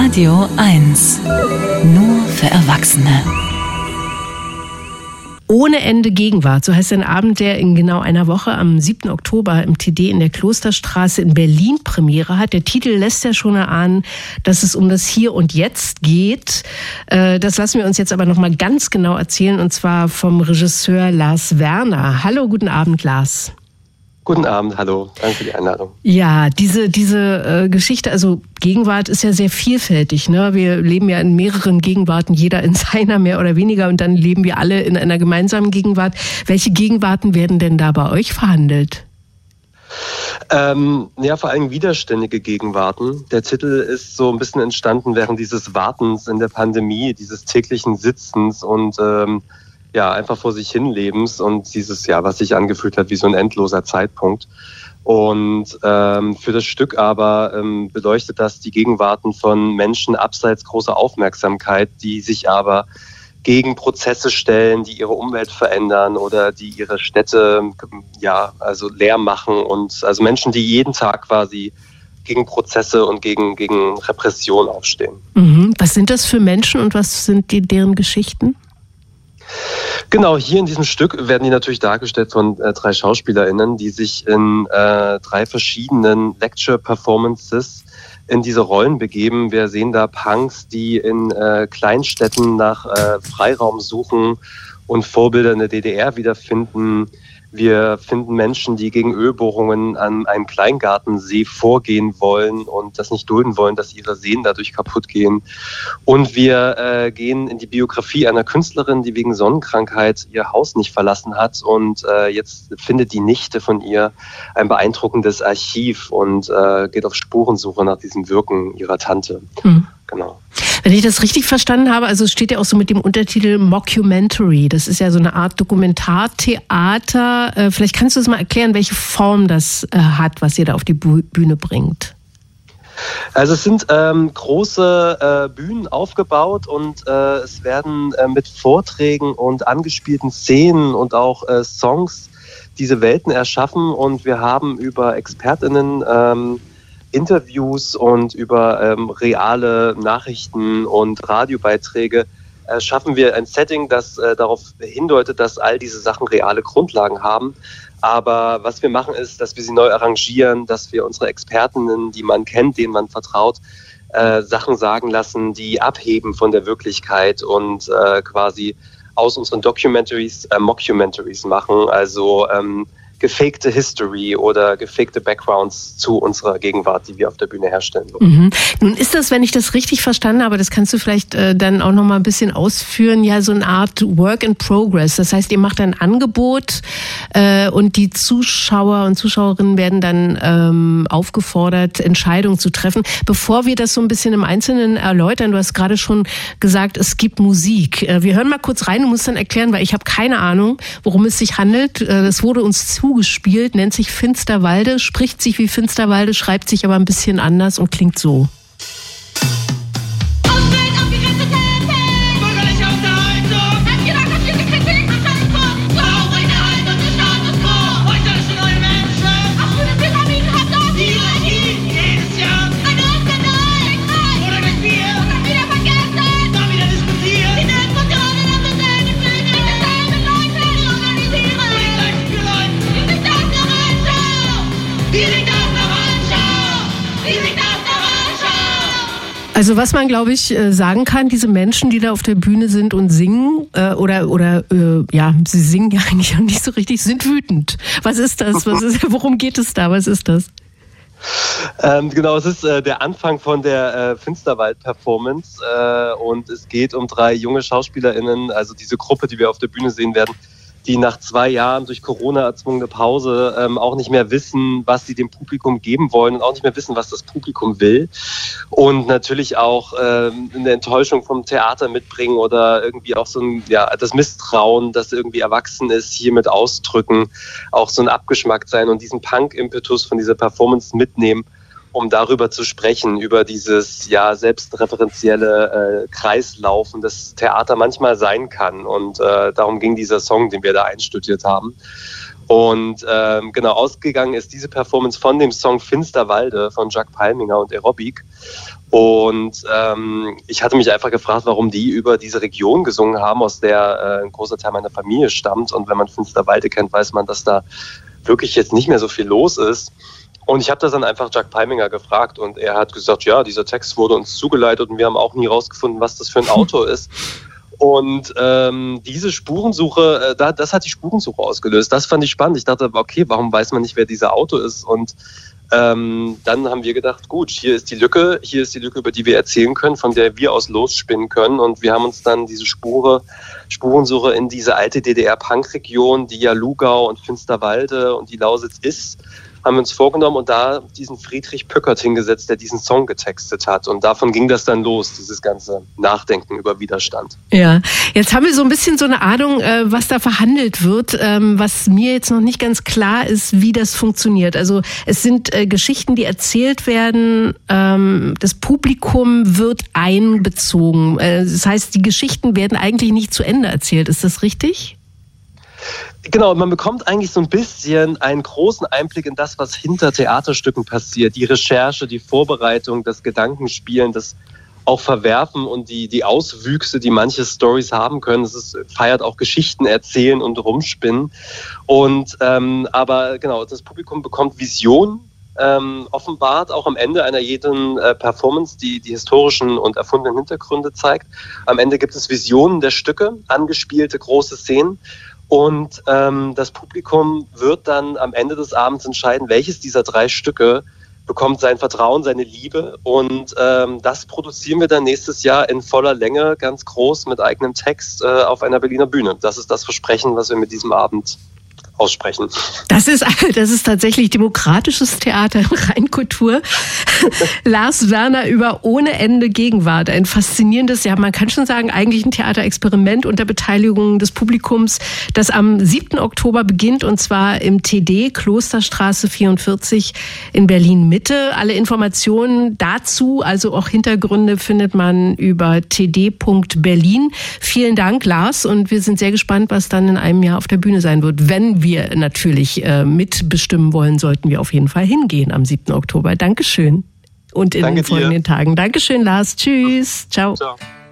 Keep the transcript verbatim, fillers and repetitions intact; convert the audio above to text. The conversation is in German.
Radio eins. Nur für Erwachsene. Ohne Ende Gegenwart, so heißt ein Abend, der in genau einer Woche am siebten Oktober im T D in der Klosterstraße in Berlin Premiere hat. Der Titel lässt ja schon erahnen, dass es um das Hier und Jetzt geht. Das lassen wir uns jetzt aber noch mal ganz genau erzählen, und zwar vom Regisseur Lars Werner. Hallo, guten Abend, Lars. Guten Abend, hallo. Danke für die Einladung. Ja, diese diese äh, Geschichte, also Gegenwart ist ja sehr vielfältig, ne? Wir leben ja in mehreren Gegenwarten, jeder in seiner mehr oder weniger, und dann leben wir alle in einer gemeinsamen Gegenwart. Welche Gegenwarten werden denn da bei euch verhandelt? Ähm, ja, vor allem widerständige Gegenwarten. Der Titel ist so ein bisschen entstanden während dieses Wartens in der Pandemie, dieses täglichen Sitzens und ähm, ja, einfach vor sich hin Lebens und dieses, ja, was sich angefühlt hat wie so ein endloser Zeitpunkt. Und ähm, für das Stück aber ähm, beleuchtet das die Gegenwarten von Menschen abseits großer Aufmerksamkeit, die sich aber gegen Prozesse stellen, die ihre Umwelt verändern oder die ihre Städte, ja, also leer machen, und also Menschen, die jeden Tag quasi gegen Prozesse und gegen, gegen Repression aufstehen. Mhm. Was sind das für Menschen und was sind die, deren Geschichten? Genau, hier in diesem Stück werden die natürlich dargestellt von äh, drei SchauspielerInnen, die sich in äh, drei verschiedenen Lecture-Performances in diese Rollen begeben. Wir sehen da Punks, die in äh, Kleinstädten nach äh, Freiraum suchen und Vorbilder in der D D R wiederfinden. Wir finden Menschen, die gegen Ölbohrungen an einem Kleingartensee vorgehen wollen und das nicht dulden wollen, dass ihre Seen dadurch kaputt gehen. Und wir äh, gehen in die Biografie einer Künstlerin, die wegen Sonnenkrankheit ihr Haus nicht verlassen hat, und äh, jetzt findet die Nichte von ihr ein beeindruckendes Archiv und äh, geht auf Spurensuche nach diesem Wirken ihrer Tante. Mhm. Genau. Wenn ich das richtig verstanden habe, also es steht ja auch so mit dem Untertitel Mockumentary. Das ist ja so eine Art Dokumentartheater. Äh, vielleicht kannst du es mal erklären, welche Form das äh, hat, was ihr da auf die Bühne bringt. Also es sind ähm, große äh, Bühnen aufgebaut und äh, es werden äh, mit Vorträgen und angespielten Szenen und auch äh, Songs diese Welten erschaffen, und wir haben über ExpertInnen ähm, Interviews und über ähm, reale Nachrichten und Radiobeiträge äh, schaffen wir ein Setting, das äh, darauf hindeutet, dass all diese Sachen reale Grundlagen haben. Aber was wir machen ist, dass wir sie neu arrangieren, dass wir unsere Expertinnen, die man kennt, denen man vertraut, äh, Sachen sagen lassen, die abheben von der Wirklichkeit und äh, quasi aus unseren Documentaries äh, Mockumentaries machen, also ähm, gefakte History oder gefakte Backgrounds zu unserer Gegenwart, die wir auf der Bühne herstellen wollen. Mhm. Nun ist das, wenn ich das richtig verstanden habe, das kannst du vielleicht äh, dann auch noch mal ein bisschen ausführen, ja, so eine Art Work in Progress. Das heißt, ihr macht ein Angebot äh, und die Zuschauer und Zuschauerinnen werden dann ähm, aufgefordert, Entscheidungen zu treffen. Bevor wir das so ein bisschen im Einzelnen erläutern, du hast gerade schon gesagt, es gibt Musik. Äh, wir hören mal kurz rein, du musst dann erklären, weil ich habe keine Ahnung, worum es sich handelt. Äh, das wurde uns zu gespielt, nennt sich Finsterwalde, spricht sich wie Finsterwalde, schreibt sich aber ein bisschen anders und klingt so. Also was man, glaube ich, sagen kann, diese Menschen, die da auf der Bühne sind und singen, äh, oder oder äh, ja, sie singen ja eigentlich auch nicht so richtig, sind wütend. Was ist das? Was ist, worum geht es da? Was ist das? Ähm, genau, es ist äh, der Anfang von der äh, Finsterwald-Performance äh, und es geht um drei junge SchauspielerInnen, also diese Gruppe, die wir auf der Bühne sehen werden, die nach zwei Jahren durch Corona erzwungene Pause ähm, auch nicht mehr wissen, was sie dem Publikum geben wollen und auch nicht mehr wissen, was das Publikum will. Und natürlich auch ähm, eine Enttäuschung vom Theater mitbringen oder irgendwie auch so ein, ja, das Misstrauen, das irgendwie erwachsen ist, hiermit ausdrücken, auch so ein Abgeschmackt sein und diesen Punk-Impetus von dieser Performance mitnehmen, um darüber zu sprechen, über dieses ja selbstreferenzielle äh, Kreislaufen, das Theater manchmal sein kann. Und äh, darum ging dieser Song, den wir da einstudiert haben. Und ähm, genau, ausgegangen ist diese Performance von dem Song Finsterwalde von Jacques Palminger und Aerobic. Und ähm, ich hatte mich einfach gefragt, warum die über diese Region gesungen haben, aus der äh, ein großer Teil meiner Familie stammt. Und wenn man Finsterwalde kennt, weiß man, dass da wirklich jetzt nicht mehr so viel los ist. Und ich habe das dann einfach Jacques Palminger gefragt und er hat gesagt, ja, dieser Text wurde uns zugeleitet und wir haben auch nie rausgefunden, was das für ein Auto ist. Und ähm, diese Spurensuche, äh, da, das hat die Spurensuche ausgelöst. Das fand ich spannend. Ich dachte, okay, warum weiß man nicht, wer dieser Auto ist? Und ähm, dann haben wir gedacht, gut, hier ist die Lücke, hier ist die Lücke, über die wir erzählen können, von der wir aus losspinnen können. Und wir haben uns dann diese Spure, Spurensuche in diese alte D D R-Punk-Region, die ja Lugau und Finsterwalde und die Lausitz ist, haben wir uns vorgenommen und da diesen Friedrich Pückert hingesetzt, der diesen Song getextet hat. Und davon ging das dann los, dieses ganze Nachdenken über Widerstand. Ja, jetzt haben wir so ein bisschen so eine Ahnung, was da verhandelt wird, was mir jetzt noch nicht ganz klar ist, wie das funktioniert. Also es sind Geschichten, die erzählt werden, das Publikum wird einbezogen. Das heißt, die Geschichten werden eigentlich nicht zu Ende erzählt. Ist das richtig? Genau, man bekommt eigentlich so ein bisschen einen großen Einblick in das, was hinter Theaterstücken passiert. Die Recherche, die Vorbereitung, das Gedankenspielen, das auch Verwerfen und die, die Auswüchse, die manche Storys haben können. Es ist, feiert auch Geschichten erzählen und rumspinnen. Und ähm, aber genau, das Publikum bekommt Visionen. Ähm, offenbart auch am Ende einer jeden äh, Performance, die die historischen und erfundenen Hintergründe zeigt. Am Ende gibt es Visionen der Stücke, angespielte große Szenen. Und ähm, das Publikum wird dann am Ende des Abends entscheiden, welches dieser drei Stücke bekommt sein Vertrauen, seine Liebe. Und ähm, das produzieren wir dann nächstes Jahr in voller Länge, ganz groß, mit eigenem Text äh, auf einer Berliner Bühne. Das ist das Versprechen, was wir mit diesem Abend aussprechen. Das ist, das ist tatsächlich demokratisches Theater, Reinkultur. Lars Werner über Ohne Ende Gegenwart. Ein faszinierendes, ja, man kann schon sagen, eigentlich ein Theaterexperiment unter Beteiligung des Publikums, das am siebten Oktober beginnt, und zwar im T D, Klosterstraße vierundvierzig in Berlin-Mitte. Alle Informationen dazu, also auch Hintergründe, findet man über t d punkt berlin. Vielen Dank, Lars, und wir sind sehr gespannt, was dann in einem Jahr auf der Bühne sein wird. Wenn wir wir natürlich äh, mitbestimmen wollen, sollten wir auf jeden Fall hingehen am siebten Oktober. Dankeschön. Und in Danke den folgenden dir. Tagen. Dankeschön, Lars. Tschüss. Ciao. Ciao.